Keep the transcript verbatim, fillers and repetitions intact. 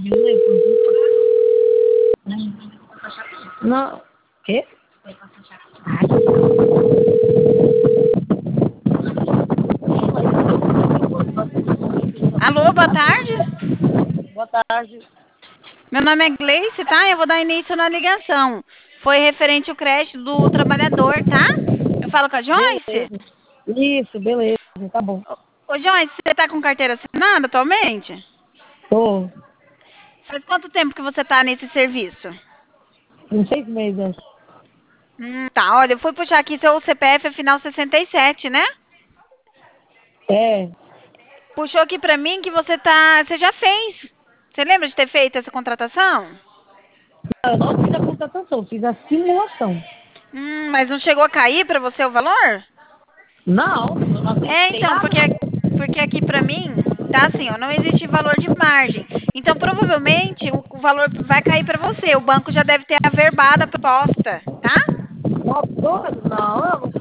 Não. Quê? Alô, boa tarde. Boa tarde. Meu nome é Gleice, tá? Eu vou dar início na ligação. Foi referente ao crédito do trabalhador, tá? Eu falo com a Joyce? Beleza. Isso, beleza. Tá bom. Ô, Joyce, você tá com carteira assinada atualmente? Tô. Faz quanto tempo que você tá nesse serviço? Com seis meses. Hum, tá, olha, eu fui puxar aqui seu C P F é final sessenta e sete, né? É. Puxou aqui pra mim que você tá. Você já fez. Você lembra de ter feito essa contratação? Eu não fiz a contratação, fiz a simulação. Hum, mas não chegou a cair pra você o valor? Não, eu não É, acessei então, nada. porque, porque aqui pra mim tá assim, ó, não existe valor de margem. Então, provavelmente, o, o valor vai cair pra você. O banco já deve ter averbado a proposta, tá? Não, não, eu não